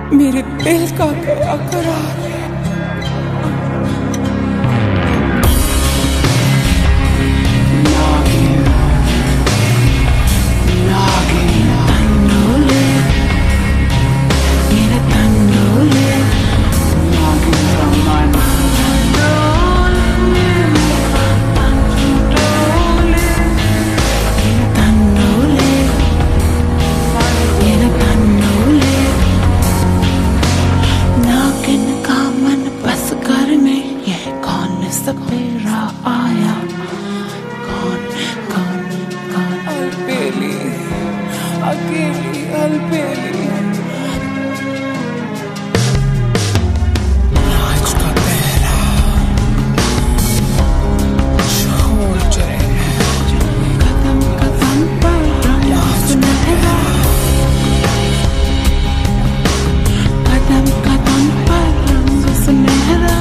मेरे दिल का गया करार। सपेरा आया कौन कौन कौन अलबेली अकेली अलबेली। आज का पहरा छोड़ चले कदम कदम पर रंग सुनहरा, कदम कदम पर रंग सुनहरा।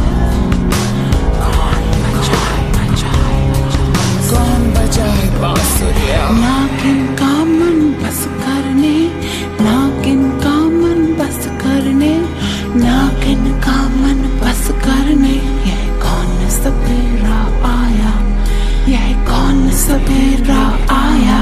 नागिन का मन बस करने, नागिन का मन बस करने, नागिन का मन बस करने। यह कौन सपेरा आया, यह कौन सपेरा आया।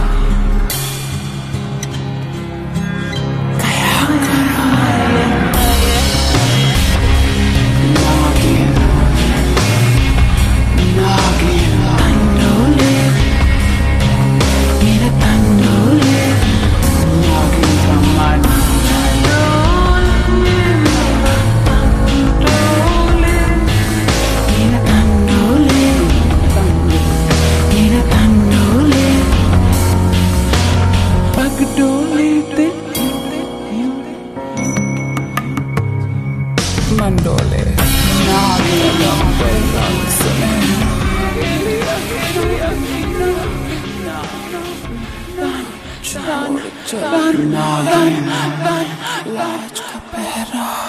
मंडोले लाज का पहरा।